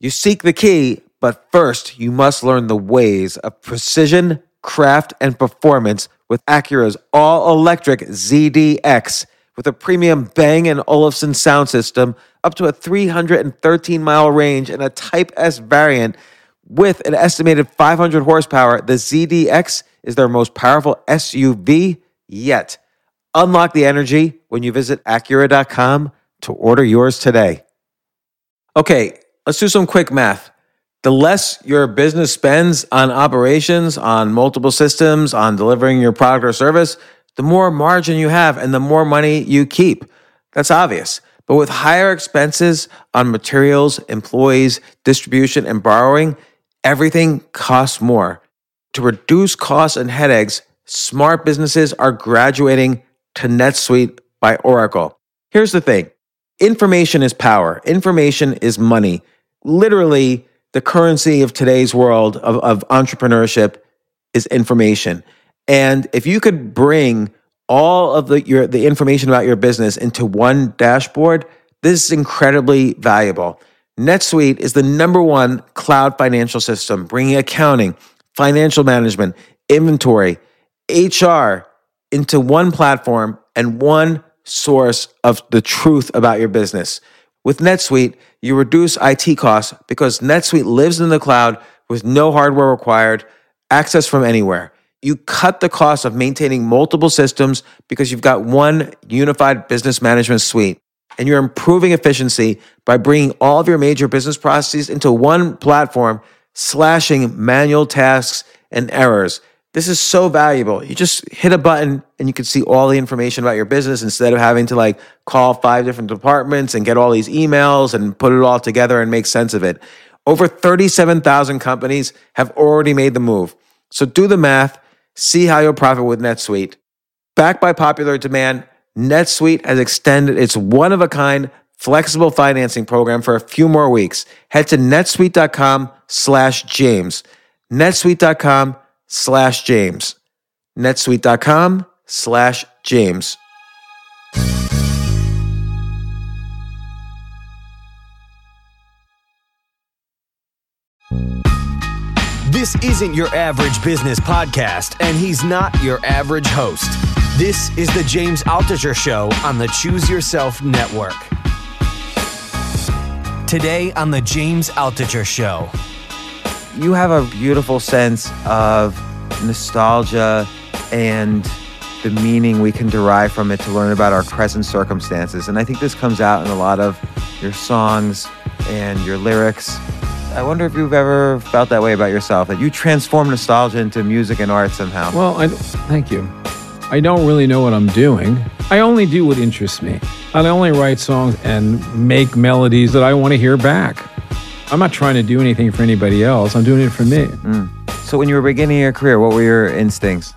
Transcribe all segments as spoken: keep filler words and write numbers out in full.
You seek the key, but first you must learn the ways of precision, craft, and performance with Acura's all-electric Z D X. With a premium Bang and Olufsen sound system, up to a three hundred thirteen mile range, and a Type S variant with an estimated five hundred horsepower, the Z D X is their most powerful S U V yet. Unlock the energy when you visit Acura dot com to order yours today. Okay, let's do some quick math. The less your business spends on operations, on multiple systems, on delivering your product or service, the more margin you have and the more money you keep. That's obvious. But with higher expenses on materials, employees, distribution, and borrowing, everything costs more. To reduce costs and headaches, smart businesses are graduating to NetSuite by Oracle. Here's the thing. Information is power. Information is money. Literally, the currency of today's world of, of entrepreneurship is information. And if you could bring all of the your the information about your business into one dashboard, this is incredibly valuable. NetSuite is the number one cloud financial system, bringing accounting, financial management, inventory, H R into one platform and one source of the truth about your business. With NetSuite, you reduce I T costs because NetSuite lives in the cloud with no hardware required, access from anywhere. You cut the cost of maintaining multiple systems because you've got one unified business management suite. And you're improving efficiency by bringing all of your major business processes into one platform, slashing manual tasks and errors. This is so valuable. You just hit a button and you can see all the information about your business instead of having to like call five different departments and get all these emails and put it all together and make sense of it. Over thirty-seven thousand companies have already made the move. So do the math. See how you'll profit with NetSuite. Backed by popular demand, NetSuite has extended its one-of-a-kind flexible financing program for a few more weeks. Head to netsuite.com slash James. netsuite.com slash James. netsuite.com slash James. This isn't your average business podcast, and he's not your average host. This is the James Altucher Show on the Choose Yourself Network. Today on the James Altucher Show. You have a beautiful sense of nostalgia and the meaning we can derive from it to learn about our present circumstances. And I think this comes out in a lot of your songs and your lyrics. I wonder if you've ever felt that way about yourself, that you transform nostalgia into music and art somehow. Well, I, thank you. I don't really know what I'm doing. I only do what interests me. I only write songs and make melodies that I want to hear back. I'm not trying to do anything for anybody else. I'm doing it for me. Mm. So when you were beginning your career, what were your instincts?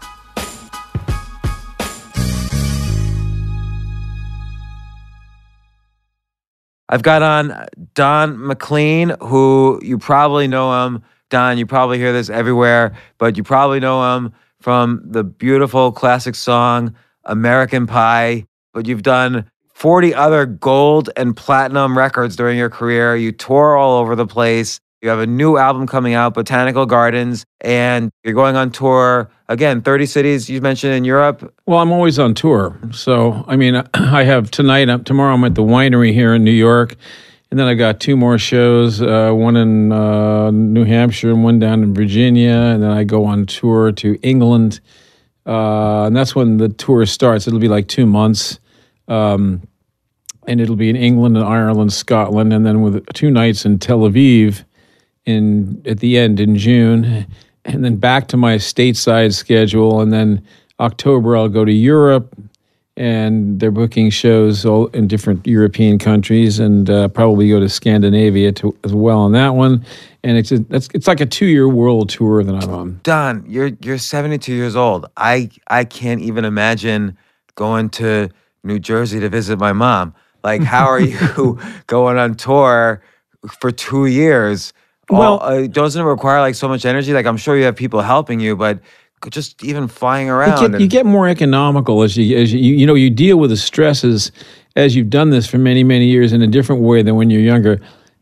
I've got on Don McLean, who you probably know him. Don, you probably hear this everywhere, but you probably know him from the beautiful classic song, American Pie. But you've done forty other gold and platinum records during your career. You tour all over the place. You have a new album coming out, Botanical Gardens, and you're going on tour. Again, thirty cities you mentioned in Europe. Well, I'm always on tour. So, I mean, I have tonight, tomorrow I'm at the winery here in New York, and then I got two more shows, uh, one in uh, New Hampshire and one down in Virginia, and then I go on tour to England, uh, and that's when the tour starts. It'll be like two months, um, and it'll be in England and Ireland, Scotland, and then with two nights in Tel Aviv in at the end in June, and then back to my stateside schedule, and then October I'll go to Europe, and they're booking shows all in different European countries, and uh, probably go to Scandinavia to, as well on that one. And it's a, that's it's like a two-year world tour that I'm on. Don, you're you're seventy-two years old. I I can't even imagine going to New Jersey to visit my mom. Like, how are you going on tour for two years? Well, All, uh, doesn't it require like so much energy? Like, I'm sure you have people helping you, but just even flying around. You get, and... you get more economical as you, as you, you know, you deal with the stresses as you've done this for many, many years in a different way than when you're younger.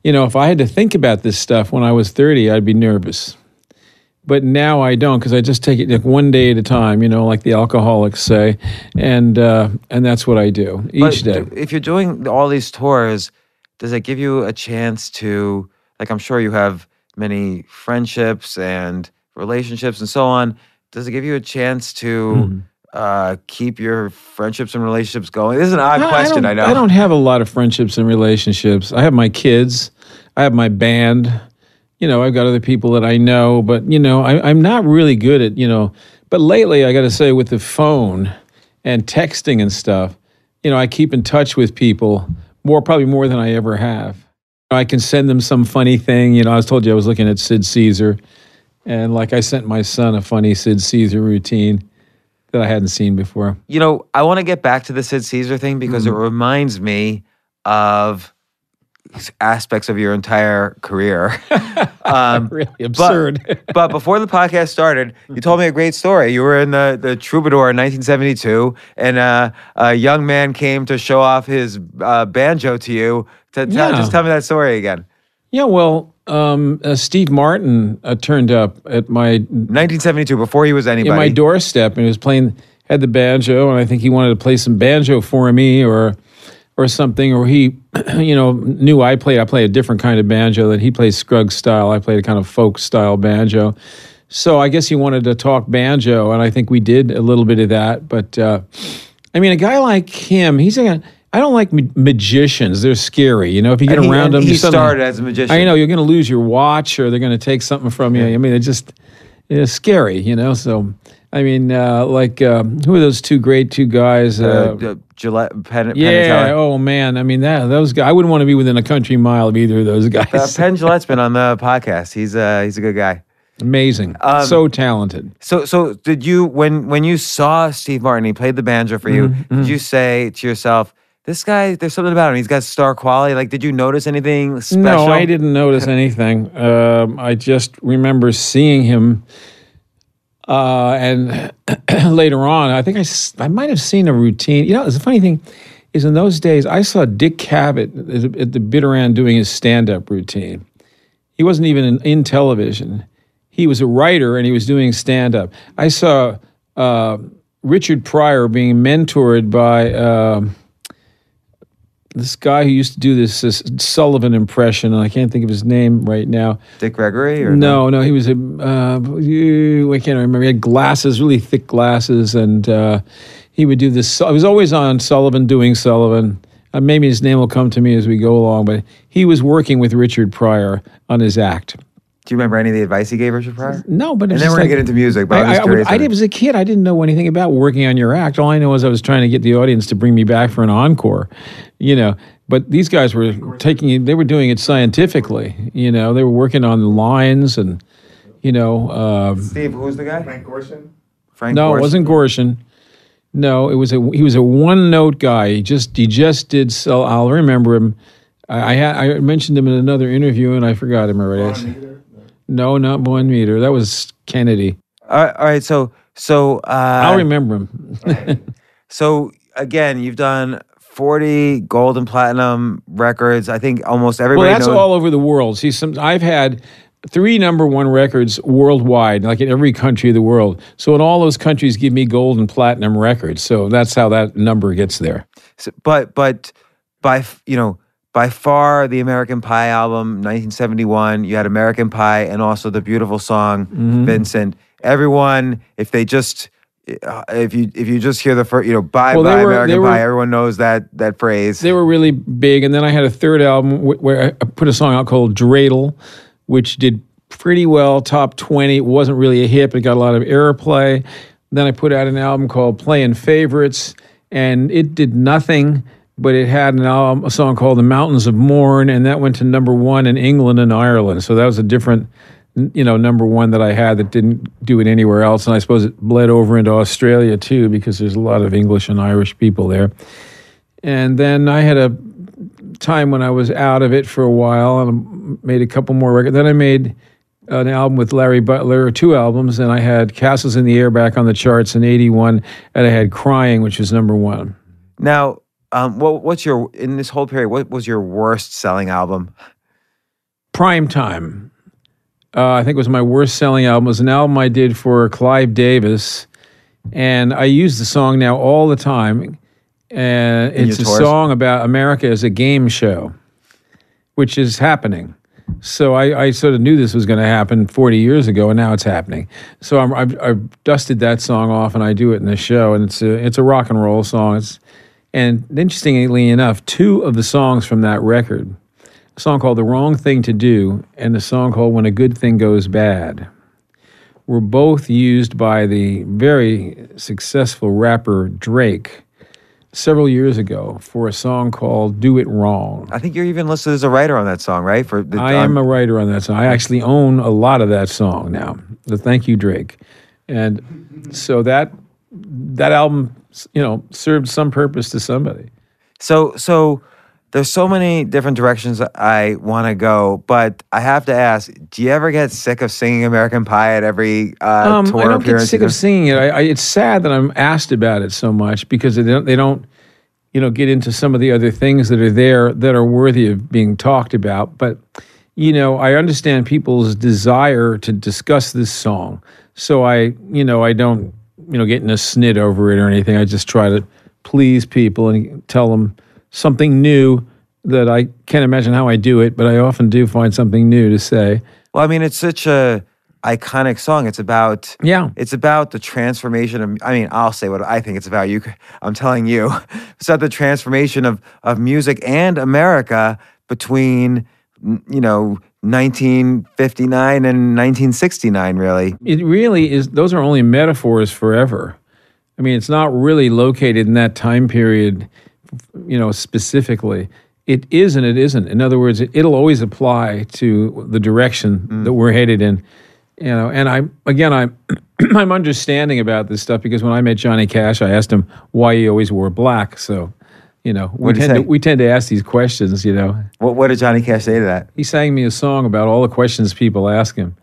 you know, if I had to think about this stuff when I was thirty, I'd be nervous. But now I don't, because I just take it like one day at a time, you know, like the alcoholics say, and uh, and that's what I do each But day. if you're doing all these tours, does it give you a chance to, like, I'm sure you have many friendships and relationships and so on. Does it give you a chance to Mhm. uh, keep your friendships and relationships going? This is an odd I- question, I, I don't, know. I don't have a lot of friendships and relationships. I have my kids. I have my band. You know, I've got other people that I know, but, you know, I, I'm not really good at, you know, but lately I got to say with the phone and texting and stuff, you know, I keep in touch with people more, probably more than I ever have. I can send them some funny thing. You know, I was told you I was looking at Sid Caesar, and like I sent my son a funny Sid Caesar routine that I hadn't seen before. You know, I want to get back to the Sid Caesar thing because Mm-hmm. it reminds me of aspects of your entire career. um, Really absurd. But, but before the podcast started, you told me a great story. You were in the, the Troubadour in nineteen seventy-two, and uh, a young man came to show off his uh, banjo to you. To, to- Yeah. Just tell me that story again. Yeah, well, um, uh, Steve Martin uh, turned up at my nineteen seventy-two, before he was anybody. in my doorstep, and he was playing, had the banjo, and I think he wanted to play some banjo for me, or or something, or he, you know, knew I played. I played a different kind of banjo that he played Scruggs style. I played a kind of folk style banjo. So I guess he wanted to talk banjo, and I think we did a little bit of that. But uh, I mean, a guy like him, he's a. I don't like ma- magicians. They're scary. You know, if you get And he- around and them, he you suddenly- started as a magician. I know you're going to lose your watch, or they're going to take something from you. I mean, it's just it's scary, you know. So, I mean, uh, like um, who are those two great two guys? Uh, Uh, uh, Gillette, Penn, Penn and yeah. Teller. Oh man. I mean, that those guys. I wouldn't want to be within a country mile of either of those guys. Uh, Penn Gillette's been on the podcast. He's uh, he's a good guy. Amazing. Um, so talented. So, so did you when when you saw Steve Martin, he played the banjo for you? Mm-hmm, Did you say to yourself, "This guy, there's something about him. He's got star quality." Like, did you notice anything special? No, I didn't notice anything. Um, I just remember seeing him, uh, and later on, I think I, s- I might have seen a routine. You know, the funny thing is, in those days, I saw Dick Cavett at, at the Bitterend doing his stand-up routine. He wasn't even in, in television. He was a writer, and he was doing stand-up. I saw uh, Richard Pryor being mentored by. Um, This guy who used to do this, this Sullivan impression, and I can't think of his name right now. Dick Gregory? Or No, no, he was a, uh, you- I can't remember. He had glasses, really thick glasses, and uh, he would do this. I was always on Sullivan doing Sullivan. Uh, maybe his name will come to me as we go along, but he was working with Richard Pryor on his act. Do you remember any of the advice he gave Richard Pryor? No, but And it's then just we're gonna like- get into music. But I'm I, just I, curious. I, I did, as a kid, I didn't know anything about working on your act. All I know was I was trying to get the audience to bring me back for an encore, you know. But these guys were taking it; they were doing it scientifically. You know, they were working on the lines, and you know, um, Steve, who's the guy? Frank Gorson. Frank. no, Gorson? it wasn't Gorshin. No, it was a he was a one note guy. He just he just did. So I'll remember him. I I, had, I mentioned him in another interview, and I forgot him already. I said- No, not one meter. That was Kennedy. All right, all right. So, so uh, I'll remember him. So again, you've done forty gold and platinum records. I think almost everybody Well, that's knows. all over the world. See, some I've had three number one records worldwide, like in every country of the world. So in all those countries, give me gold and platinum records. So that's how that number gets there. So- but but by f- you know by far the American Pie album, nineteen seventy-one. You had American Pie and also the beautiful song Mm-hmm. Vincent. Everyone, if they just uh, if you if you just hear the first, you know, bye Well, they bye were- American they were- Pie, everyone knows that that phrase. They were really big. And then I had a third album wh- where I put a song out called Dreidel, which did pretty well, top twenty. It wasn't really a hit, but it got a lot of airplay. Then I put out an album called Playing Favorites, and it did nothing, but it had an album, a song called The Mountains of Mourne, and that went to number one in England and Ireland. So that was a different, you know, number one that I had that didn't do it anywhere else. And I suppose it bled over into Australia too, because there's a lot of English and Irish people there. And then I had a time when I was out of it for a while and made a couple more records. Then I made an album with Larry Butler, two albums, and I had Castles in the Air back on the charts in eighty-one, and I had Crying, which was number one. Now, um, what what's your in this whole period? What was your worst selling album? Prime Time. Uh, I think it was my worst selling album. It was an album I did for Clive Davis, and I use the song now all the time. And it's a song about America as a game show, which is happening. So I, I sort of knew this was going to happen forty years ago, and now it's happening. So I'm, I've, I've dusted that song off, and I do it in the show, and it's a, it's a rock and roll song. It's, and interestingly enough, two of the songs from that record, a song called The Wrong Thing to Do and a song called When a Good Thing Goes Bad, were both used by the very successful rapper Drake several years ago for a song called Do It Wrong. I think you're even listed as a writer on that song, right? For the, I am um, a writer on that song. I actually own a lot of that song now. So thank you, Drake. And so that that album, you know, served some purpose to somebody. So so there's so many different directions I want to go, but I have to ask, do you ever get sick of singing American Pie at every uh, um, tour I don't appearance? get sick of singing it. I, I, it's sad that I'm asked about it so much because they don't, they don't, you know, get into some of the other things that are there that are worthy of being talked about. But, you know, I understand people's desire to discuss this song. So I, you know, I don't, you know, get in a snit over it or anything. I just try to please people and tell them something new that I can't imagine how I do it, but I often do find something new to say. Well, I mean, it's such a iconic song. It's about yeah. It's about the transformation of. I mean, I'll say what I think it's about. You, I'm telling you, it's about the transformation of of music and America between, you know, nineteen fifty-nine and nineteen sixty-nine. Really, it really is. Those are only metaphors forever. I mean, it's not really located in that time period, you know, specifically. It is and it isn't. In other words, it, it'll always apply to the direction mm. that we're headed in. You know, and I again, I'm I'm understanding about this stuff because when I met Johnny Cash, I asked him why he always wore black. So, you know, we tend to we tend to ask these questions. You know, what what did Johnny Cash say to that? He sang me a song about all the questions people ask him.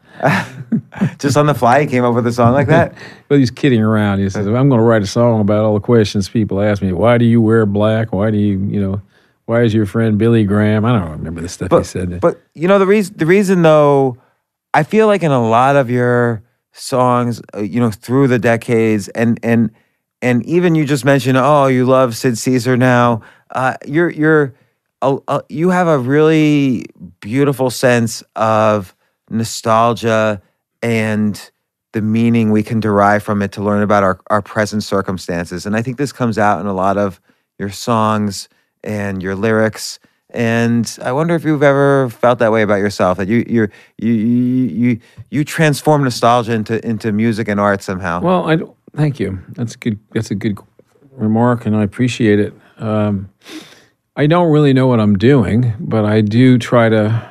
Just on the fly, he came up with a song like that? Well, he's kidding around. He says, I'm going to write a song about all the questions people ask me. Why do you wear black? Why do you, you know, why is your friend Billy Graham? I don't remember the stuff but, he said. But, you know, the reason, the reason, though, I feel like in a lot of your songs, uh, you know, through the decades, and and and even you just mentioned, oh, you love Sid Caesar now. Uh, you're you're uh, uh, you have a really beautiful sense of nostalgia and the meaning we can derive from it to learn about our, our present circumstances. And I think this comes out in a lot of your songs and your lyrics. And I wonder if you've ever felt that way about yourself, that you you you you you, you transform nostalgia into into music and art somehow. Well, I don't, thank you. That's good. That's a good remark, and I appreciate it. Um, I don't really know what I'm doing, but I do try to.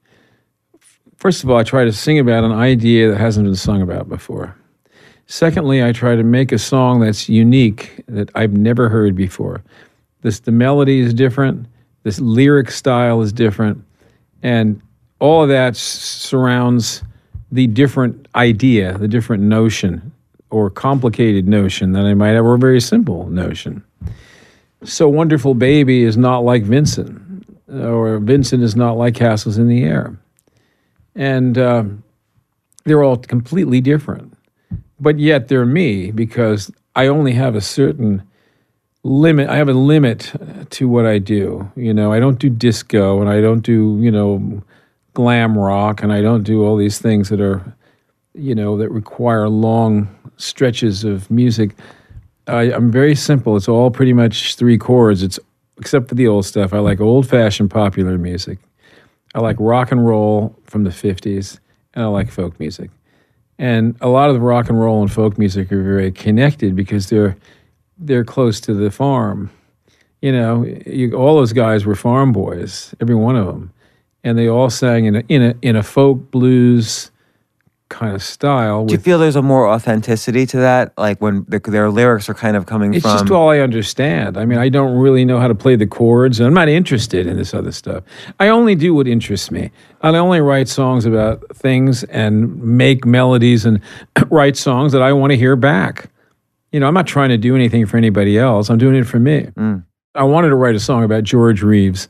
First of all, I try to sing about an idea that hasn't been sung about before. Secondly, I try to make a song that's unique, that I've never heard before. This the melody is different. This lyric style is different, and all of that s- surrounds the different idea, the different notion, or complicated notion that I might have, or a very simple notion. So Wonderful Baby is not like Vincent, or Vincent is not like Castles in the Air. And uh, they're all completely different. But yet they're me, because I only have a certain limit. I have a limit to what I do. You know, I don't do disco, and I don't do, you know, glam rock, and I don't do all these things that are, you know, that require long stretches of music. I, I'm very simple. It's all pretty much three chords. It's except for the old stuff. I like old-fashioned popular music. I like rock and roll from the fifties, and I like folk music. And a lot of the rock and roll and folk music are very connected because they're they're close to the farm. You know, you, all those guys were farm boys, every one of them, and they all sang in a in a in a folk blues kind of style. Do you feel there's a more authenticity to that? Like when the, their lyrics are kind of coming it's from... It's just all I understand. I mean, I don't really know how to play the chords, and I'm not interested in this other stuff. I only do what interests me. I only write songs about things and make melodies and write songs that I want to hear back. You know, I'm not trying to do anything for anybody else. I'm doing it for me. Mm. I wanted to write a song about George Reeves,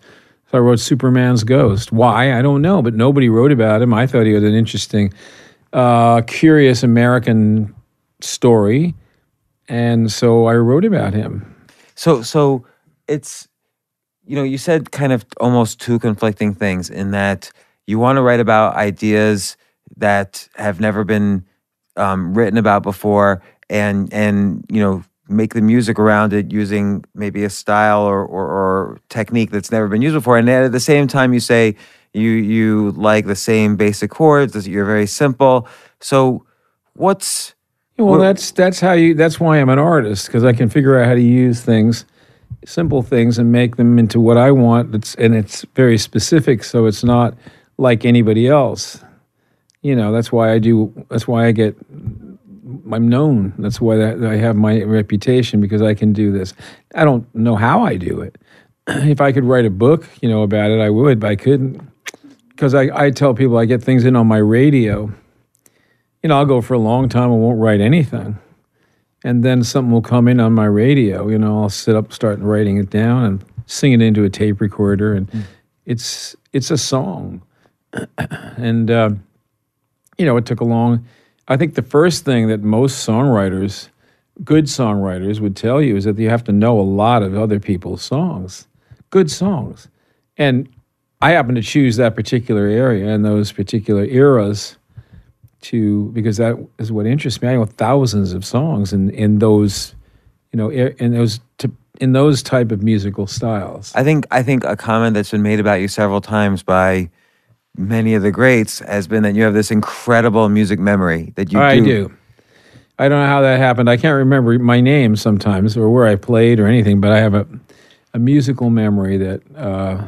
So I wrote Superman's Ghost. Why? I don't know, but nobody wrote about him. I thought he was an interesting, uh, curious American story, and so I wrote about him. So, so it's, you know, you said kind of almost two conflicting things in that you want to write about ideas that have never been um, written about before, and and you know, make the music around it using maybe a style or, or, or technique that's never been used before. And at the same time, you say you you like the same basic chords, that you're very simple. So what's... Well, what, that's that's how you. That's why I'm an artist, because I can figure out how to use things, simple things, and make them into what I want. It's, and it's very specific, so it's not like anybody else. You know, that's why I do. That's why I get... I'm known. That's why I have my reputation, because I can do this. I don't know how I do it. If I could write a book, you know, about it, I would, but I couldn't. Because I, I tell people I get things in on my radio. You know, I'll go for a long time and won't write anything. And then something will come in on my radio. You know, I'll sit up, start writing it down and sing it into a tape recorder. And mm. it's it's a song. and, uh, you know, it took a long... I think the first thing that most songwriters, good songwriters, would tell you is that you have to know a lot of other people's songs, good songs. And I happen to choose that particular area and those particular eras to, because that is what interests me. I know thousands of songs in, in those, you know, in those to, in those type of musical styles. I think I think a comment that's been made about you several times by many of the greats has been that you have this incredible music memory that you I do. do. I don't know how that happened. I can't remember my name sometimes or where I played or anything, but I have a, a musical memory that uh,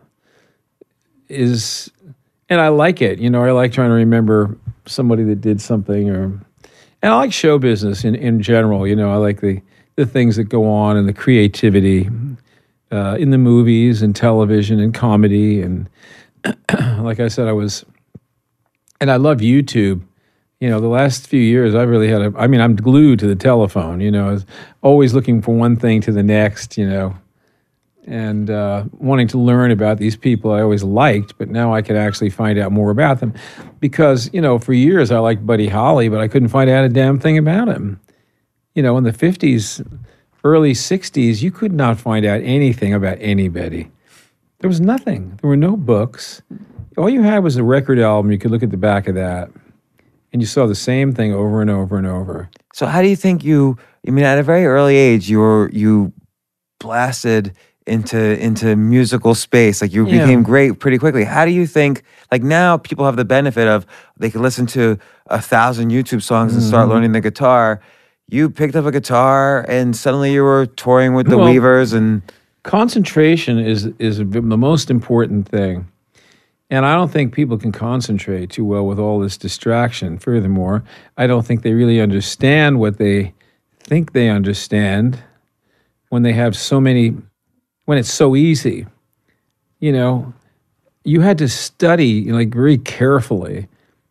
is, and I like it. You know, I like trying to remember somebody that did something, or, and I like show business in, in general. You know, I like the, the things that go on and the creativity uh, in the movies and television and comedy. And like I said, I was, and I love YouTube. You know, the last few years, I've really had a, I mean, I'm glued to the telephone, you know, I was always looking for one thing to the next, you know, and uh, wanting to learn about these people I always liked, but now I can actually find out more about them. Because, you know, for years I liked Buddy Holly, but I couldn't find out a damn thing about him. You know, in the fifties, early sixties, you could not find out anything about anybody. There was nothing. There were no books. All you had was a record album. You could look at the back of that, and you saw the same thing over and over and over. So how do you think you, I mean, at a very early age, you were, you blasted into into musical space. Like you yeah. became great pretty quickly. How do you think, like now people have the benefit of, they can listen to a thousand YouTube songs mm-hmm. and start learning the guitar. You picked up a guitar and suddenly you were touring with the well, Weavers and... Concentration is is the most important thing. And I don't think people can concentrate too well with all this distraction. Furthermore, I don't think they really understand what they think they understand when they have so many, when it's so easy. You know, you had to study, like, very carefully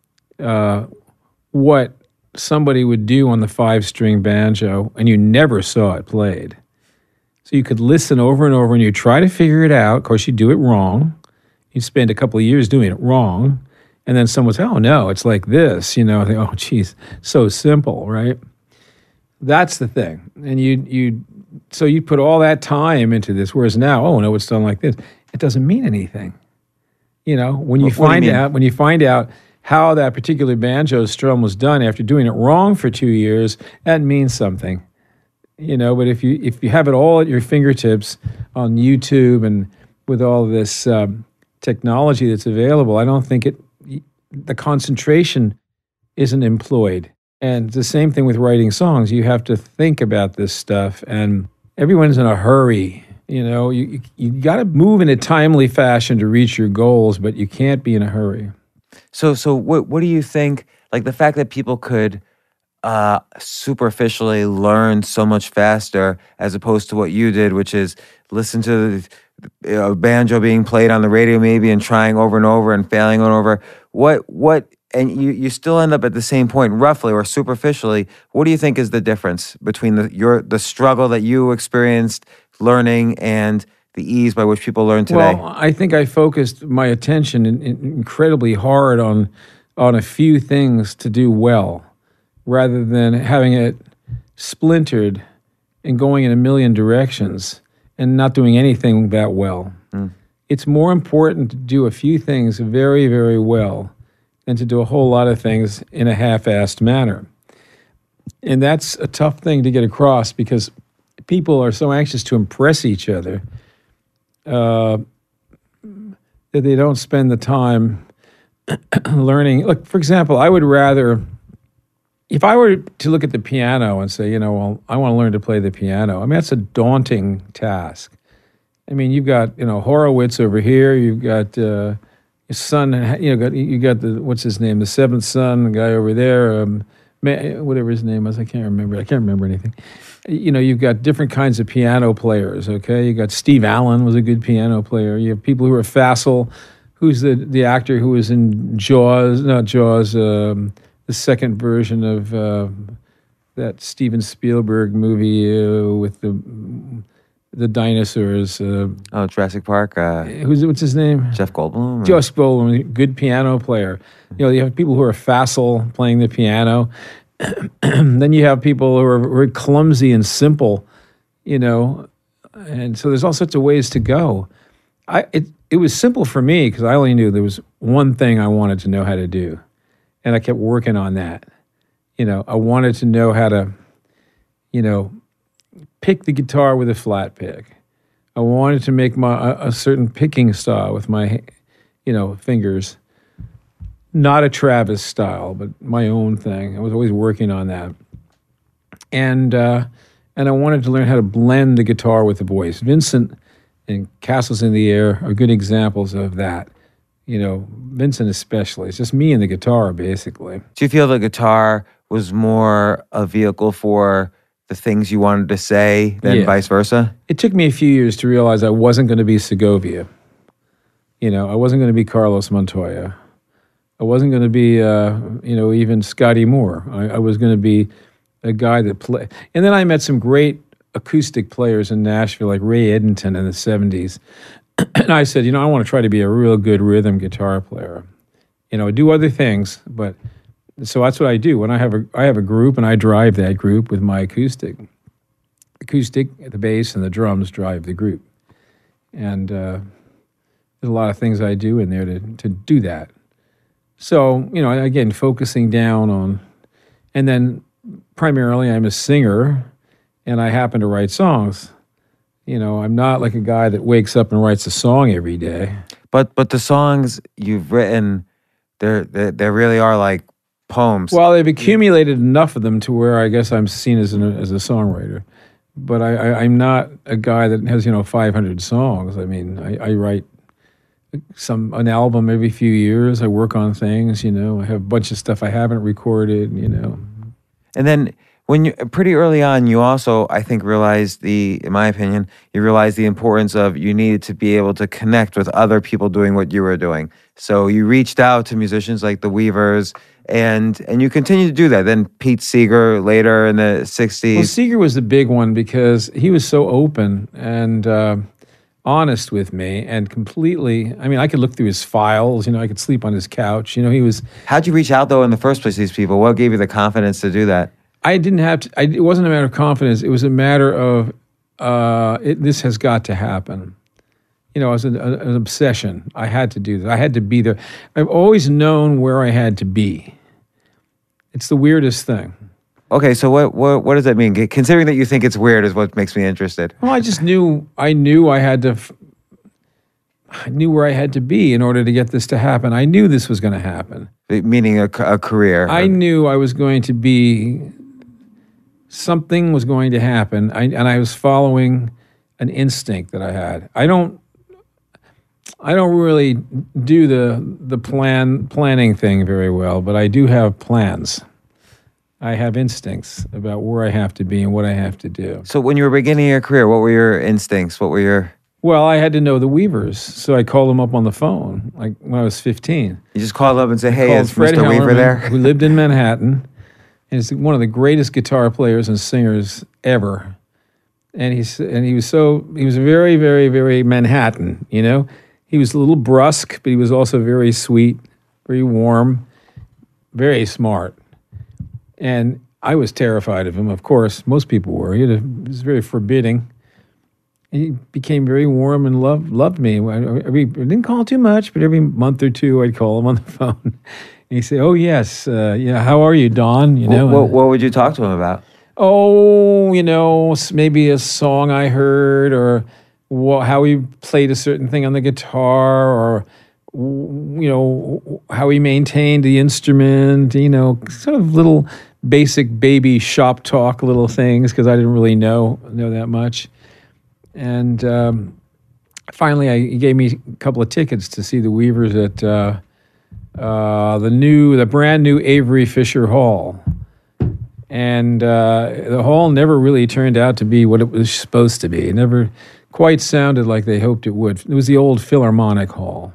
uh, what somebody would do on the five-string banjo, and you never saw it played. So you could listen over and over, and you try to figure it out. Of course, you do it wrong. You spend a couple of years doing it wrong, and then someone says, oh, no, it's like this. You know, think, oh, geez, so simple, right? That's the thing. And you, you, so you put all that time into this, whereas now, oh, no, it's done like this. It doesn't mean anything. You know, when you what, find what you out, when you find out how that particular banjo strum was done after doing it wrong for two years, that means something. You know, but if you if you have it all at your fingertips on YouTube and with all this um, technology that's available, I don't think it the concentration isn't employed. And the same thing with writing songs. You have to think about this stuff, and everyone's in a hurry. You know, you you, you got to move in a timely fashion to reach your goals, but you can't be in a hurry. So, so what what do you think? Like the fact that people could Uh, superficially learn so much faster as opposed to what you did, which is listen to the, you know, banjo being played on the radio maybe and trying over and over and failing and over. What, what, and you, you still end up at the same point roughly or superficially. What do you think is the difference between the, your, the struggle that you experienced learning and the ease by which people learn today? Well, I think I focused my attention in, in incredibly hard on on a few things to do well, rather than having it splintered and going in a million directions and not doing anything that well. Mm. It's more important to do a few things very, very well than to do a whole lot of things in a half-assed manner. And that's a tough thing to get across because people are so anxious to impress each other uh, that they don't spend the time learning. Look, for example, I would rather, if I were to look at the piano and say, you know, well, I want to learn to play the piano, I mean, that's a daunting task. I mean, you've got, you know, Horowitz over here, you've got uh, your son, you know, got, you got the, what's his name, the seventh son, the guy over there, um, whatever his name was, I can't remember. I can't remember anything. You know, you've got different kinds of piano players, okay? You got Steve Allen was a good piano player. You have people who are Fassel, who's the, the actor who was in Jaws, not Jaws, um, the second version of uh, that Steven Spielberg movie uh, with the the dinosaurs. Uh, oh, Jurassic Park. Uh, who's what's his name? Jeff Goldblum. Or? Jeff Goldblum, good piano player. You know, you have people who are facile playing the piano. Then you have people who are very clumsy and simple. You know, and so there's all sorts of ways to go. I it it was simple for me because I only knew there was one thing I wanted to know how to do, and I kept working on that. You know, I wanted to know how to, you know, pick the guitar with a flat pick. I wanted to make my a, a certain picking style with my, you know, fingers. Not a Travis style, but my own thing. I was always working on that, and uh, and I wanted to learn how to blend the guitar with the voice. Vincent and Castles in the Air are good examples of that. You know, Vincent especially. It's just me and the guitar, basically. Do you feel the guitar was more a vehicle for the things you wanted to say than yeah. vice versa? It took me a few years to realize I wasn't going to be Segovia. You know, I wasn't going to be Carlos Montoya. I wasn't going to be, uh, you know, even Scotty Moore. I, I was going to be a guy that play. And then I met some great acoustic players in Nashville, like Ray Edenton in the seventies. And I said, you know, I want to try to be a real good rhythm guitar player. You know, do other things, but so that's what I do. When I have a I have a group and I drive that group with my acoustic. Acoustic, the bass and the drums drive the group. And uh, there's a lot of things I do in there to to do that. So, you know, again, focusing down on, and then primarily I'm a singer and I happen to write songs. You know, I'm not like a guy that wakes up and writes a song every day. But but the songs you've written, they're, they they really are like poems. Well, they've accumulated enough of them to where I guess I'm seen as, an, as a songwriter. But I, I, I'm not a guy that has, you know, five hundred songs. I mean, I, I write some an album every few years. I work on things, you know. I have a bunch of stuff I haven't recorded, you know. And then when you pretty early on, you also, I think, realized the, in my opinion, you realized the importance of you needed to be able to connect with other people doing what you were doing. So you reached out to musicians like the Weavers, and and you continue to do that. Then Pete Seeger later in the sixties. Well, Seeger was the big one because he was so open and uh, honest with me and completely, I mean, I could look through his files, you know, I could sleep on his couch. You know, he was... How'd you reach out, though, in the first place to these people? What gave you the confidence to do that? I didn't have to, I, it wasn't a matter of confidence. It was a matter of, uh, it, this has got to happen. You know, it was an, an obsession. I had to do this. I had to be there. I've always known where I had to be. It's the weirdest thing. Okay, so what, what what does that mean? Considering that you think it's weird is what makes me interested. Well, I just knew, I knew I had to, I knew where I had to be in order to get this to happen. I knew this was going to happen. Meaning a, a career. I knew I was going to be, something was going to happen, I, and I was following an instinct that I had. I don't, I don't really do the the plan planning thing very well, but I do have plans. I have instincts about where I have to be and what I have to do. So when you were beginning your career, what were your instincts? What were your... Well, I had to know the Weavers, so I called them up on the phone, like when I was fifteen. You just called up and say, hey, is Fred Mister Weaver Hellerman, there? who lived in Manhattan, and is one of the greatest guitar players and singers ever. And he's and he was so he was very, very, very Manhattan, you know. He was a little brusque, but he was also very sweet, very warm, very smart. And I was terrified of him, of course. Most people were. He, had a, he was very forbidding. He became very warm and loved loved me. I, every, I didn't call too much, but every month or two I'd call him on the phone. And he'd say, "Oh yes, uh, yeah. How are you, Don?" You know. What, what, what would you talk to him about? Oh, you know, maybe a song I heard, or wh- how he played a certain thing on the guitar, or you know how he maintained the instrument. You know, sort of little basic baby shop talk, little things, because I didn't really know know that much. And um, finally, I, he gave me a couple of tickets to see the Weavers at uh, uh, the new, the brand new Avery Fisher Hall. And uh, the hall never really turned out to be what it was supposed to be. It never quite sounded like they hoped it would. It was the old Philharmonic Hall.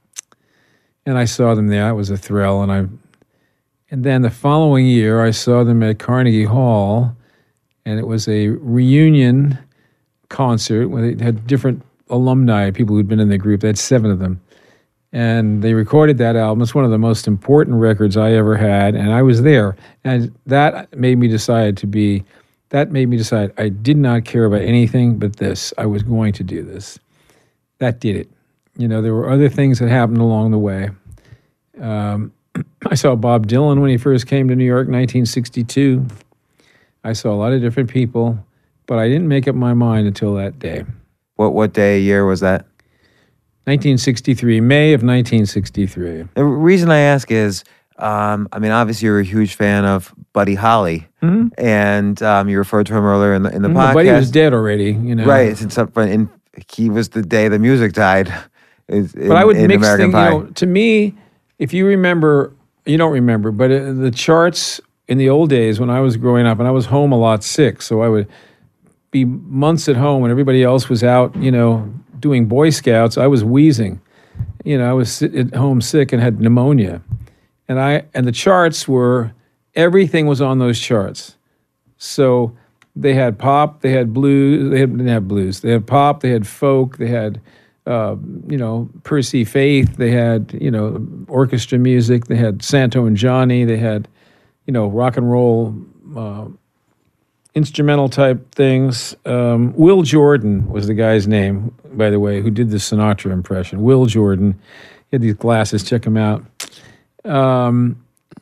And I saw them there. It was a thrill. And I, and then the following year, I saw them at Carnegie Hall, and it was a reunion concert where they had different alumni, people who'd been in the group. They had seven of them. And they recorded that album. It's one of the most important records I ever had, and I was there. And that made me decide to be, that made me decide I did not care about anything but this. I was going to do this. That did it. You know, there were other things that happened along the way. Um, I saw Bob Dylan when he first came to New York in nineteen sixty-two. I saw a lot of different people, but I didn't make up my mind until that day. What what day, year was that? nineteen sixty-three, May of nineteen sixty-three. The reason I ask is, um, I mean, obviously you're a huge fan of Buddy Holly, mm-hmm. and um, you referred to him earlier in the in the mm-hmm. podcast. Buddy was dead already, you know. Right, it's up, and he was the day the music died. In, but I would in mix American things. Pie. You know, to me, if you remember, you don't remember, but uh, the charts in the old days when I was growing up, and I was home a lot sick, so I would be months at home when everybody else was out, you know, doing Boy Scouts. I was wheezing. You know, I was at home sick and had pneumonia. And I and the charts were, everything was on those charts. So they had pop, they had blues, they had, didn't have blues. They had pop, they had folk, they had, uh, you know, Percy Faith, they had, you know, orchestra music, they had Santo and Johnny, they had, you know, rock and roll, uh, instrumental type things. Um, Will Jordan was the guy's name, by the way, who did the Sinatra impression. Will Jordan. He had these glasses. Check him out. Um,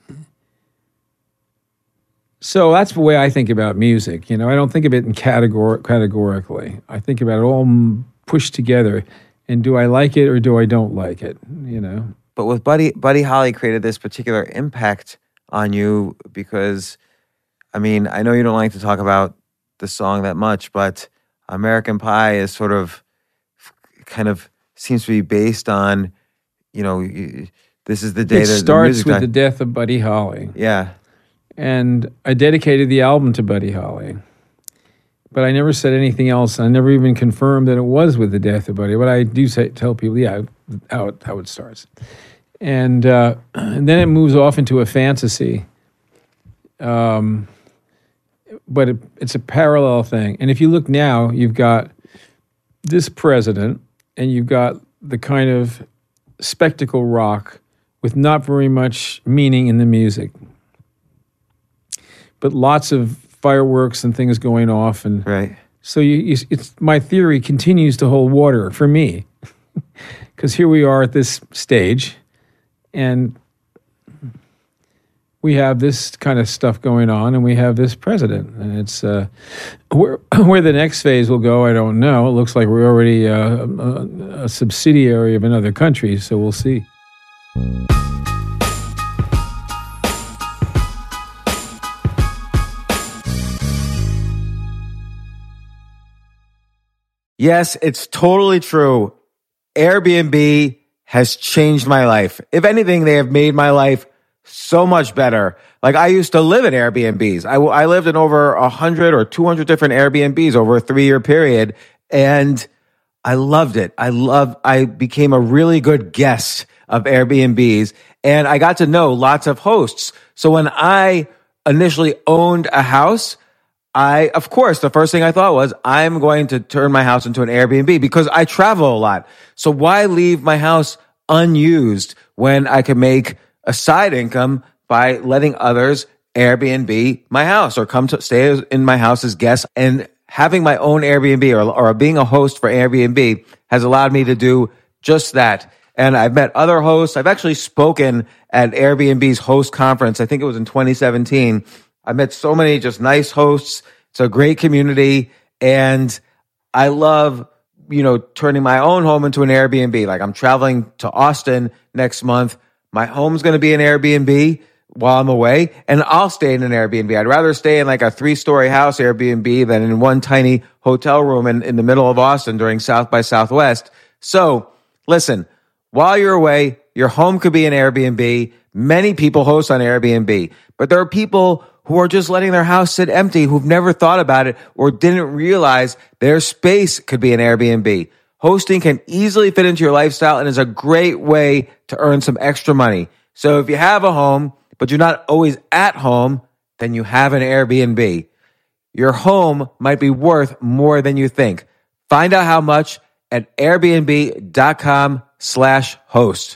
so that's the way I think about music. You know, I don't think of it in categor- categorically. I think about it all pushed together. And do I like it or do I don't like it? You know. But with Buddy, Buddy Holly created this particular impact on you because, I mean, I know you don't like to talk about the song that much, but American Pie is sort of, kind of seems to be based on, you know, this is the day it that starts the music with died. the death of Buddy Holly. Yeah. And I dedicated the album to Buddy Holly. But I never said anything else. I never even confirmed that it was with the death of Buddy. But I do say, tell people, yeah, how it, how it starts. And, uh, and then it moves off into a fantasy. Um, but it, it's a parallel thing. And if you look now, you've got this president, and you've got the kind of spectacle rock with not very much meaning in the music, but lots of fireworks and things going off. And right. So you, you, it's my theory continues to hold water for me, because here we are at this stage, and we have this kind of stuff going on, and we have this president, and it's uh, where where the next phase will go. I don't know. It looks like we're already uh, a, a subsidiary of another country, so we'll see. Yes, it's totally true. Airbnb has changed my life. If anything, they have made my life so much better. Like, I used to live in Airbnbs. I, I lived in over one hundred or two hundred different Airbnbs over a three-year period, and I loved it. I loved, I became a really good guest of Airbnbs, and I got to know lots of hosts. So when I initially owned a house, I, of course, the first thing I thought was, I'm going to turn my house into an Airbnb because I travel a lot. So why leave my house unused when I could make a side income by letting others Airbnb my house or come to stay in my house as guests? And having my own Airbnb or, or being a host for Airbnb has allowed me to do just that. And I've met other hosts. I've actually spoken at Airbnb's host conference. I think it was in twenty seventeen. I met so many just nice hosts. It's a great community. And I love, you know, turning my own home into an Airbnb. Like I'm traveling to Austin next month. My home's going to be an Airbnb while I'm away, and I'll stay in an Airbnb. I'd rather stay in like a three-story house Airbnb than in one tiny hotel room in, in the middle of Austin during South by Southwest. So listen, while you're away, your home could be an Airbnb. Many people host on Airbnb, but there are people who are just letting their house sit empty, who've never thought about it or didn't realize their space could be an Airbnb. Hosting can easily fit into your lifestyle and is a great way to earn some extra money. So if you have a home, but you're not always at home, then you have an Airbnb. Your home might be worth more than you think. Find out how much at airbnb.com slash host.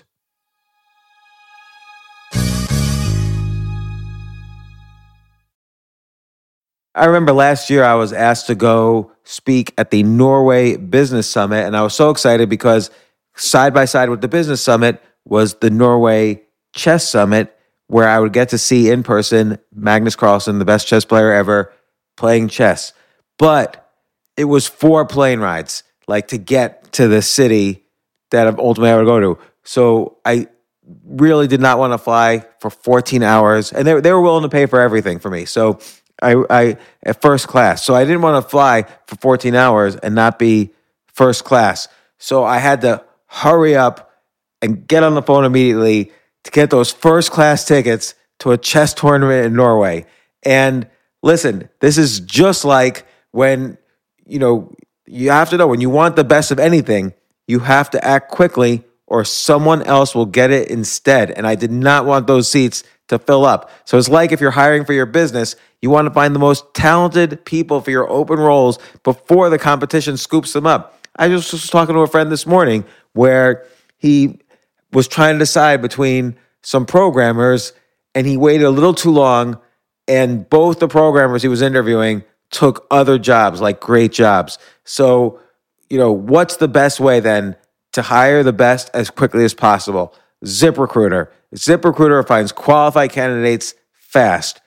I remember last year I was asked to go speak at the Norway Business Summit, and I was so excited because side by side with the Business Summit was the Norway Chess Summit, where I would get to see in person Magnus Carlsen, the best chess player ever, playing chess. But it was four plane rides, like to get to the city that ultimately I would go to. So I really did not want to fly for fourteen hours, and they, they were willing to pay for everything for me. So I, I at first class. So I didn't want to fly for fourteen hours and not be first class. So I had to hurry up and get on the phone immediately to get those first class tickets to a chess tournament in Norway. And listen, this is just like when, you know, you have to know when you want the best of anything, you have to act quickly or someone else will get it instead. And I did not want those seats to fill up. So it's like if you're hiring for your business, you want to find the most talented people for your open roles before the competition scoops them up. I just was talking to a friend this morning where he was trying to decide between some programmers, and he waited a little too long, and both the programmers he was interviewing took other jobs, like great jobs. So, you know, what's the best way then to hire the best as quickly as possible? ZipRecruiter. ZipRecruiter finds qualified candidates fast.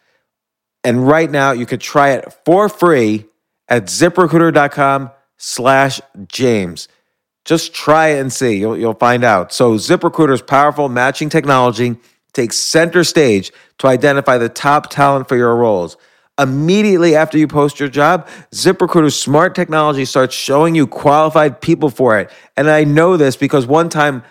And right now, you could try it for free at ZipRecruiter.com slash James. Just try it and see. You'll, you'll find out. So ZipRecruiter's powerful matching technology takes center stage to identify the top talent for your roles. Immediately after you post your job, ZipRecruiter's smart technology starts showing you qualified people for it. And I know this because one time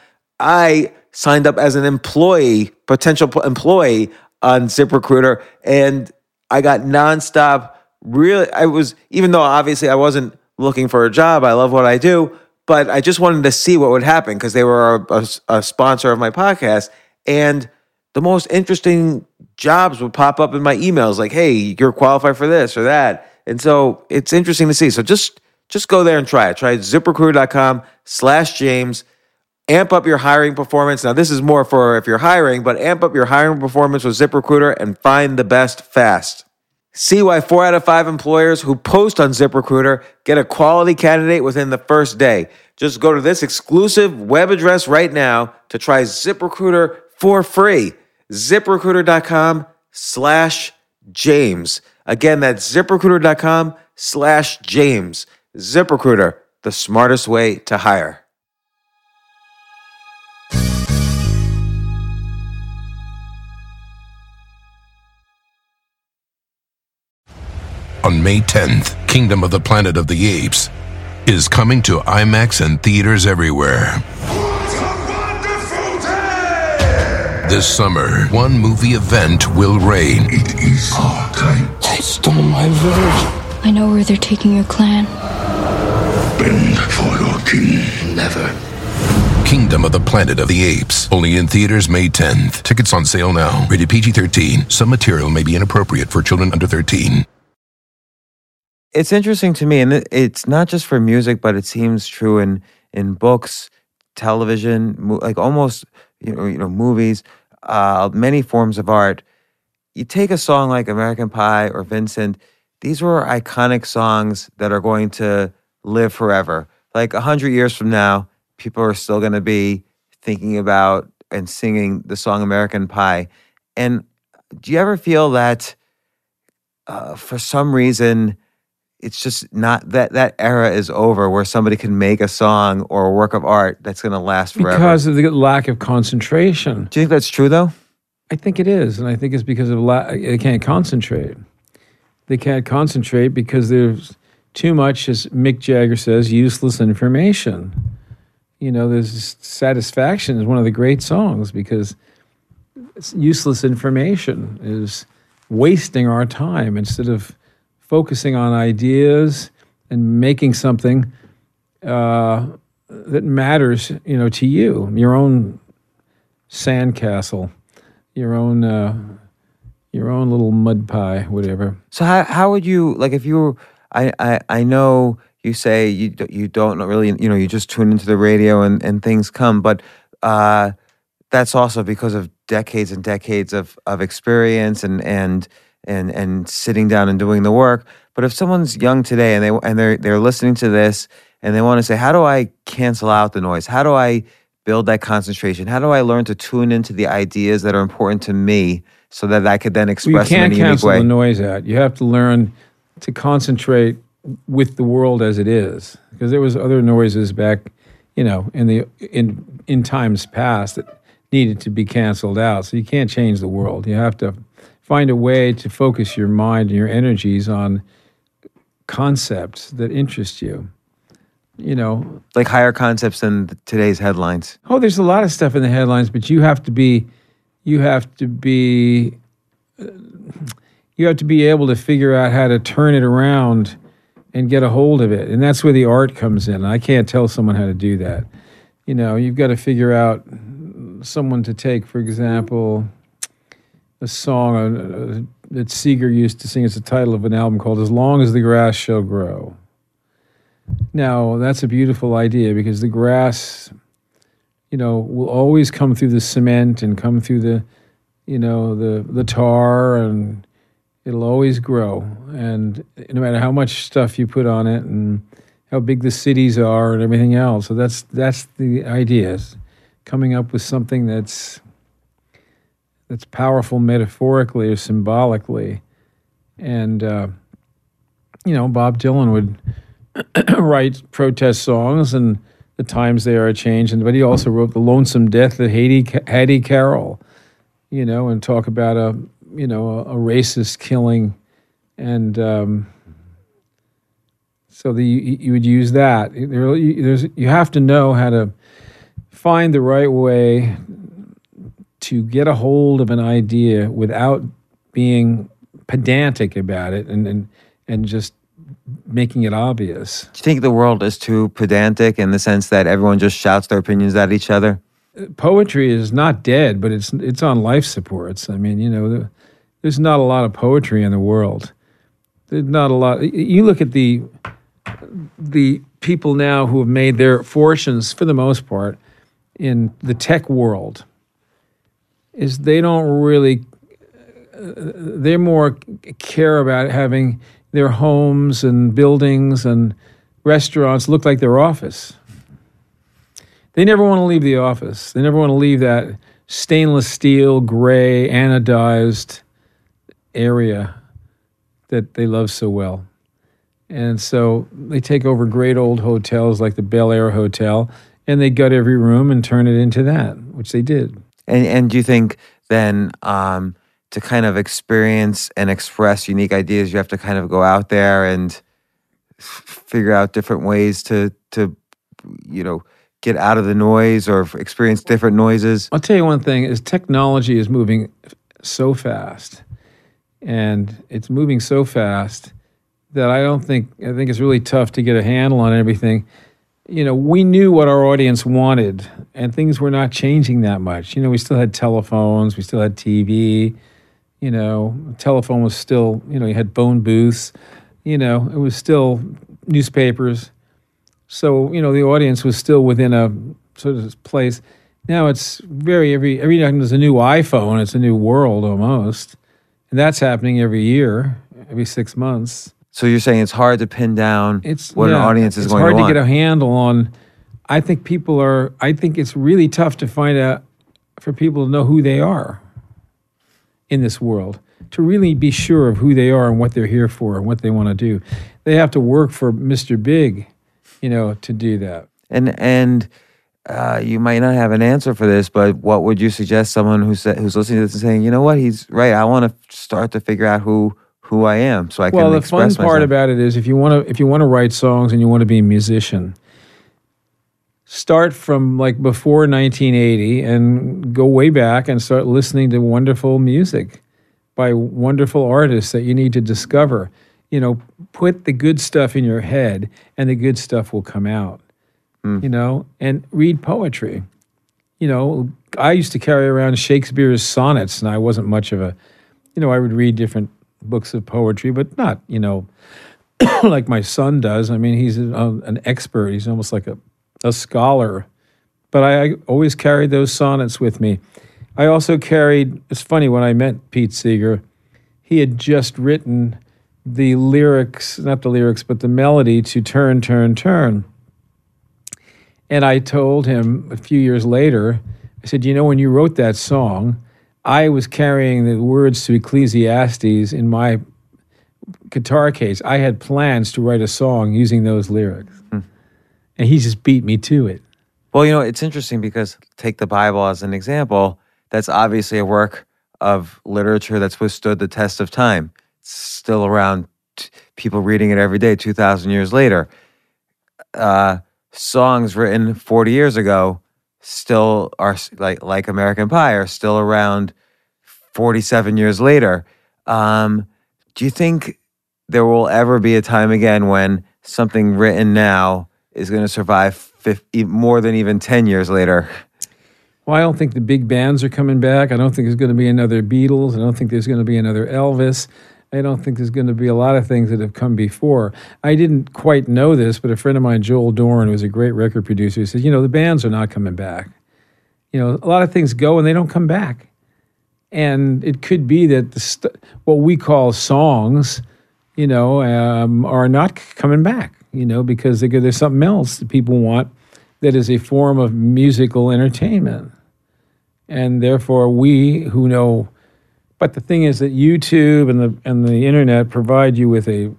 I signed up as an employee, potential employee on ZipRecruiter, and I got nonstop. Really, I was, even though obviously I wasn't looking for a job, I love what I do, but I just wanted to see what would happen because they were a, a, a sponsor of my podcast. And the most interesting jobs would pop up in my emails like, hey, you're qualified for this or that. And so it's interesting to see. So just, just go there and try it. Try ZipRecruiter.com slash James. Amp up your hiring performance. Now, this is more for if you're hiring, but amp up your hiring performance with ZipRecruiter and find the best fast. See why four out of five employers who post on ZipRecruiter get a quality candidate within the first day. Just go to this exclusive web address right now to try ZipRecruiter for free. ZipRecruiter.com slash James. Again, that's ZipRecruiter.com slash James. ZipRecruiter, the smartest way to hire. On May tenth, Kingdom of the Planet of the Apes is coming to IMAX and theaters everywhere. What a wonderful day! This summer, one movie event will reign. It is our time. They stole my village. I know where they're taking your clan. Bend for your king. Never. Kingdom of the Planet of the Apes. Only in theaters May tenth. Tickets on sale now. Rated P G thirteen. Some material may be inappropriate for children under thirteen. it's interesting to me, and it, it's not just for music, but it seems true in in books, television, mo- like almost you know, you know movies, uh, many forms of art. You take a song like American Pie or Vincent; these were iconic songs that are going to live forever. Like a hundred years from now, people are still going to be thinking about and singing the song American Pie. And do you ever feel that uh, for some reason it's just not that that era is over where somebody can make a song or a work of art that's going to last forever? Because of the lack of concentration. Do you think that's true though? I think it is, and I think it's because of la- they can't concentrate. They can't concentrate because there's too much, as Mick Jagger says, useless information. You know, there's Satisfaction is one of the great songs because it's useless information is wasting our time instead of focusing on ideas and making something uh, that matters, you know, to you, your own sandcastle, your own, uh, your own little mud pie, whatever. So how how would you, like, if you were, I I, I know you say you d- you don't really, you know, you just tune into the radio and, and things come, but uh, that's also because of decades and decades of, of experience and and and and sitting down and doing the work. But if someone's young today and they and they're they're listening to this and they want to say, how do I cancel out the noise? How do I build that concentration? How do I learn to tune into the ideas that are important to me so that I could then Well, express you them in can't a unique cancel way? the noise out. You have to learn to concentrate with the world as it is, because there was other noises back, you know, in the in in times past that needed to be canceled out. So you can't change the world. You have to find a way to focus your mind and your energies on concepts that interest you. You know, Like higher concepts than th- today's headlines. oh, there's a lot of stuff in the headlines, but you have to be, you have to be, uh, you have to be able to figure out how to turn it around and get a hold of it. And that's where the art comes in. I can't tell someone how to do that. You know, you've got to figure out someone to take, for example, a song uh, that Seeger used to sing as the title of an album called As Long as the Grass Shall Grow. Now, that's a beautiful idea because the grass, you know, will always come through the cement and come through the, you know, the the tar, and it'll always grow. And no matter how much stuff you put on it and how big the cities are and everything else. So that's that's the idea, is coming up with something that's that's powerful metaphorically or symbolically. And, uh, you know, Bob Dylan would write protest songs, and the times they are changing. But he also wrote The Lonesome Death of Hattie, Hattie Carroll, you know, and talk about a, you know, a, a racist killing. And um, so the, you, you would use that. There, there's, you have to know how to find the right way to get a hold of an idea without being pedantic about it and and, and just making it obvious. Do you think the world is too pedantic in the sense that everyone just shouts their opinions at each other? Poetry is not dead, but it's it's on life supports. I mean, you know, the, there's not a lot of poetry in the world. There's not a lot. You look at the the people now who have made their fortunes, for the most part, in the tech world, is they don't really, uh, they more care about having their homes and buildings and restaurants look like their office. They never want to leave the office. They never want to leave that stainless steel, gray, anodized area that they love so well. And so they take over great old hotels like the Bel Air Hotel, and they gut every room and turn it into that, which they did. And and do you think then um, to kind of experience and express unique ideas, you have to kind of go out there and f- figure out different ways to to you know get out of the noise or f- experience different noises? I'll tell you one thing, is technology is moving so fast, and it's moving so fast that I don't think, I think it's really tough to get a handle on everything. You know, we knew what our audience wanted, and things were not changing that much. You know, we still had telephones, we still had T V, you know, telephone was still, you know, you had phone booths, You know, it was still newspapers. So, you know, the audience was still within a sort of place. Now it's very, every, every time there's a new iPhone, it's a new world almost. And that's happening every year, every six months. So you're saying it's hard to pin down It's what yeah, an audience is it's going hard to to want. get a handle on. I think people are, I think it's really tough to find out, for people to know who they are in this world, to really be sure of who they are and what they're here for and what they want to do. They have to work for Mister Big, you know, to do that. And and uh, you might not have an answer for this, but what would you suggest someone who's who's listening to this and saying, you know what, he's right. I want to start to figure out who who I am, so I Well, can the express fun part myself. about it is if you want to if you want to write songs and you want to be a musician, start from like before nineteen eighty and go way back and start listening to wonderful music by wonderful artists that you need to discover. You know, put the good stuff in your head and the good stuff will come out. Mm. You know, and read poetry. You know, I used to carry around Shakespeare's sonnets, and I wasn't much of a, you know, I would read different books of poetry, but not, you know, like my son does. I mean, he's a, an expert. He's almost like a, a scholar. But I, I always carried those sonnets with me. I also carried, it's funny, when I met Pete Seeger, he had just written the lyrics, not the lyrics, but the melody to Turn, Turn, Turn. And I told him a few years later, I said, you know, when you wrote that song, I was carrying the words to Ecclesiastes in my guitar case. I had plans to write a song using those lyrics. Hmm. And he just beat me to it. Well, you know, it's interesting because take the Bible as an example. That's obviously a work of literature that's withstood the test of time. It's still around, t- people reading it every day, two thousand years later. Uh, songs written forty years ago still are, like like American Pie, are still around forty-seven years later. Um, do you think there will ever be a time again when something written now is going to survive fifty, more than even ten years later? Well, I don't think the big bands are coming back. I don't think there's going to be another Beatles. I don't think there's going to be another Elvis. I don't think there's going to be a lot of things that have come before. I didn't quite know this, but a friend of mine, Joel Dorn, who was a great record producer, said, you know, the bands are not coming back. You know, a lot of things go and they don't come back. And it could be that the st- what we call songs, you know, um, are not coming back, you know, because they go, there's something else that people want that is a form of musical entertainment. And therefore, we who know, but the thing is that YouTube and the and the internet provide you with a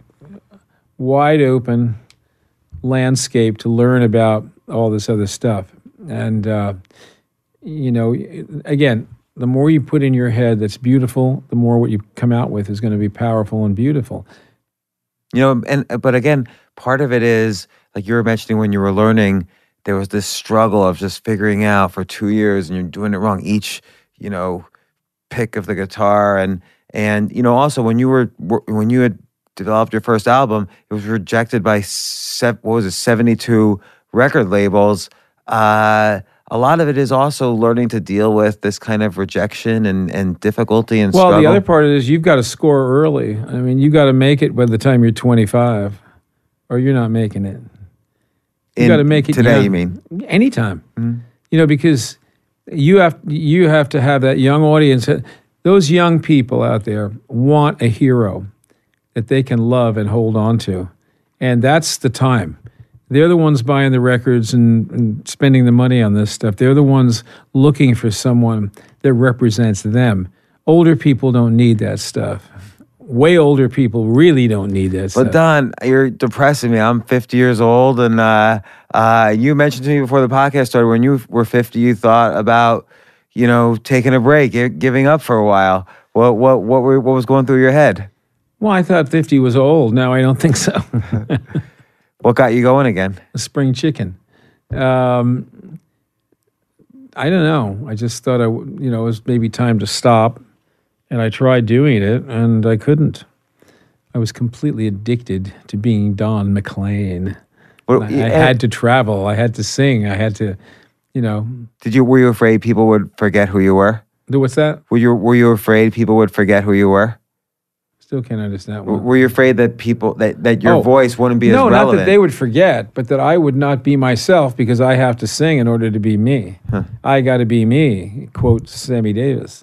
wide open landscape to learn about all this other stuff. And, uh, you know, again, the more you put in your head that's beautiful, the more what you come out with is going to be powerful and beautiful. You know, and but again, part of it is, like you were mentioning when you were learning, there was this struggle of just figuring out for two years and you're doing it wrong each, you know, pick of the guitar. And, and you know, also when you were, when you had developed your first album, it was rejected by, sev- what was it, seventy-two record labels. Uh, a lot of it is also learning to deal with this kind of rejection and, and difficulty and well, struggle. The other part is you've got to score early. I mean, you got to make it by the time you're twenty-five or you're not making it. You got to make it today. young. You mean anytime? Mm-hmm. You know, because you have you have to have that young audience. Those young people out there want a hero that they can love and hold on to, and that's the time. They're the ones buying the records and, and spending the money on this stuff. They're the ones looking for someone that represents them. Older people don't need that stuff. Way older people really don't need that stuff. But Don, you're depressing me. I'm fifty years old, and uh, uh, you mentioned to me before the podcast started when you were fifty, you thought about, you know, taking a break, giving up for a while. What what what were, what was going through your head? Well, I thought fifty was old. Now I don't think so. What got you going again? A spring chicken. Um, I don't know. I just thought I, you know, it was maybe time to stop. And I tried doing it, and I couldn't. I was completely addicted to being Don McLean. Well, I, I yeah, had to travel. I had to sing. I had to, you know. Did you? Were you afraid people would forget who you were? What's that? Were you Were you afraid people would forget who you were? Still can't understand. W- Were you afraid that people that, that your Oh, voice wouldn't be no, as relevant? not that they would forget, but that I would not be myself because I have to sing in order to be me. Huh. I got to be me. Quote Sammy Davis.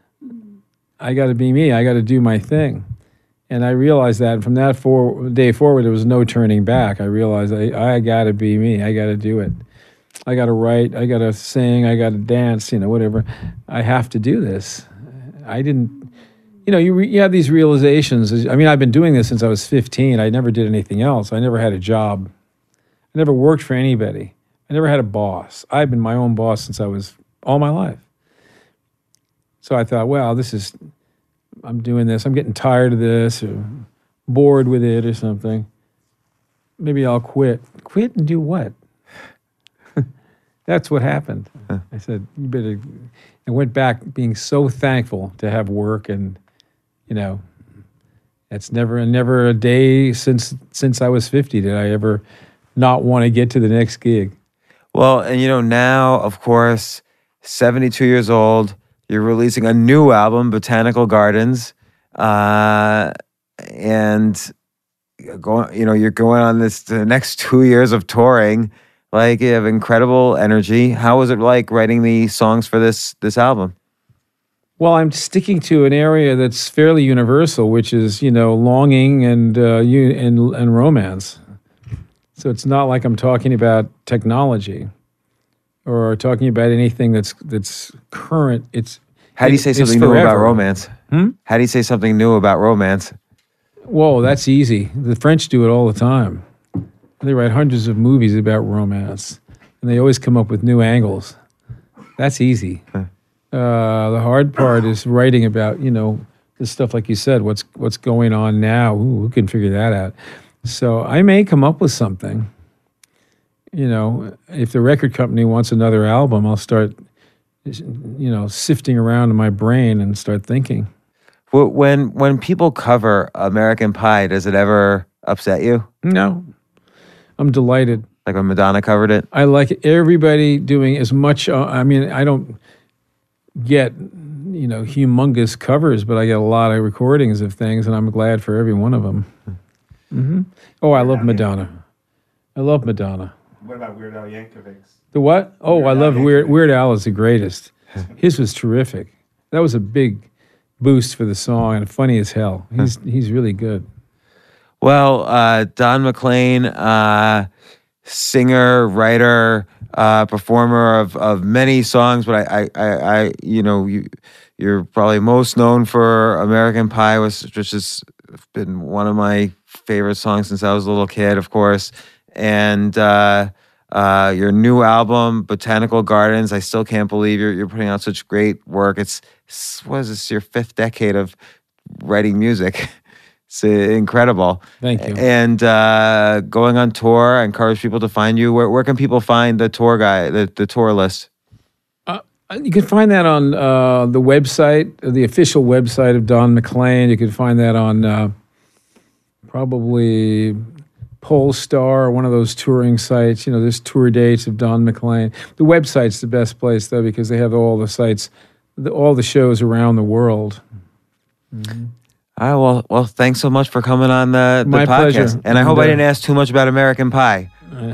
I got to be me. I got to do my thing. And I realized that. And from that for, day forward, there was no turning back. I realized I, I got to be me. I got to do it. I got to write. I got to sing. I got to dance, you know, whatever. I have to do this. I didn't, you know, you, re, you have these realizations. I mean, I've been doing this since I was fifteen. I never did anything else. I never had a job. I never worked for anybody. I never had a boss. I've been my own boss since I was all my life. So I thought, well, this is, I'm doing this. I'm getting tired of this or bored with it or something. Maybe I'll quit. Quit and do what? That's what happened. Huh. I said, you better, I went back being so thankful to have work and, you know, it's never, never a day since, since I was fifty did I ever not want to get to the next gig. Well, and you know, now, of course, seventy-two years old, you're releasing a new album, Botanical Gardens, uh, and going, you know, you're going on this the next two years of touring. Like, you have incredible energy. How was it like writing the songs for this this album? Well, I'm sticking to an area that's fairly universal, which is, you know, longing and uh, you, and and romance. So it's not like I'm talking about technology or talking about anything that's that's current. It's how do you say it, something new about romance? Hmm? How do you say something new about romance? Whoa, that's easy. The French do it all the time. They write hundreds of movies about romance, and they always come up with new angles. That's easy. Huh. Uh, the hard part is writing about, you know, the stuff like you said. What's what's going on now? Ooh, who can figure that out? So I may come up with something. You know, if the record company wants another album, I'll start, you know, sifting around in my brain and start thinking. Well, when when people cover American Pie, does it ever upset you? No, I'm delighted. Like when Madonna covered it? I like everybody doing as much. Uh, I mean, I don't get, you know, humongous covers, but I get a lot of recordings of things, and I'm glad for every one of them. Mm-hmm. Oh, I love Madonna. I love Madonna. What about Weird Al Yankovic's? The what? Oh, Weird I love Al Weird Weird Al is the greatest. His was terrific. That was a big boost for the song and funny as hell. He's he's really good. Well, uh, Don McLean, uh, singer, writer, uh, performer of, of many songs, but I, I, I, I you know, you, you're probably most known for American Pie, which, which has been one of my favorite songs since I was a little kid, of course. And uh, uh, your new album, Botanical Gardens, I still can't believe you're you're putting out such great work. It's, what is this, your fifth decade of writing music? It's incredible. Thank you. And uh, going on tour, I encourage people to find you. Where where can people find the tour guy, the, the tour list? Uh, you can find that on uh, the website, the official website of Don McLean. You can find that on uh, probably Polestar or one of those touring sites. You know, there's tour dates of Don McLean. The website's the best place, though, because they have all the sites, the, all the shows around the world. Mm-hmm. All right, well, well, thanks so much for coming on the, the My podcast. pleasure. And I hope And, uh, I didn't ask too much about American Pie.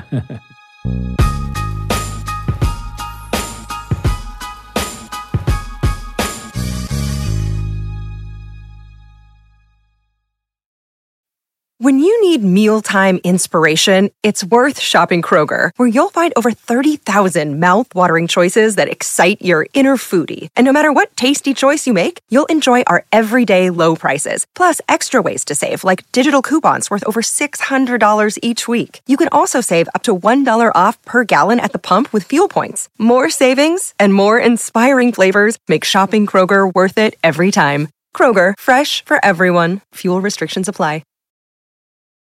When you need mealtime inspiration, it's worth shopping Kroger, where you'll find over thirty thousand mouth-watering choices that excite your inner foodie. And no matter what tasty choice you make, you'll enjoy our everyday low prices, plus extra ways to save, like digital coupons worth over six hundred dollars each week. You can also save up to one dollar off per gallon at the pump with fuel points. More savings and more inspiring flavors make shopping Kroger worth it every time. Kroger, fresh for everyone. Fuel restrictions apply.